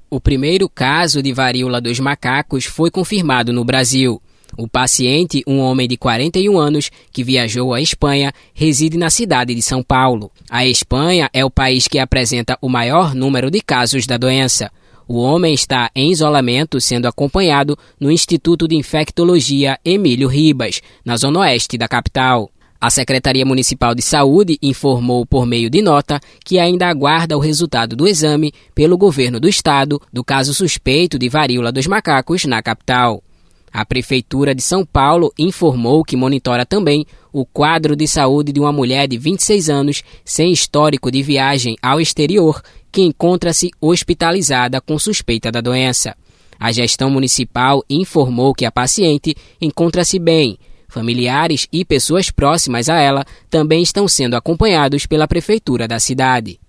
O primeiro caso de varíola dos macacos foi confirmado no Brasil. O paciente, um homem de 41 anos, que viajou à Espanha, reside na cidade de São Paulo. A Espanha é o país que apresenta o maior número de casos da doença. O homem está em isolamento, sendo acompanhado no Instituto de Infectologia Emílio Ribas, na zona oeste da capital. A Secretaria Municipal de Saúde informou por meio de nota que ainda aguarda o resultado do exame pelo governo do estado do caso suspeito de varíola dos macacos na capital. A Prefeitura de São Paulo informou que monitora também o quadro de saúde de uma mulher de 26 anos sem histórico de viagem ao exterior que encontra-se hospitalizada com suspeita da doença. A gestão municipal informou que a paciente encontra-se bem. Familiares e pessoas próximas a ela também estão sendo acompanhados pela Prefeitura da cidade.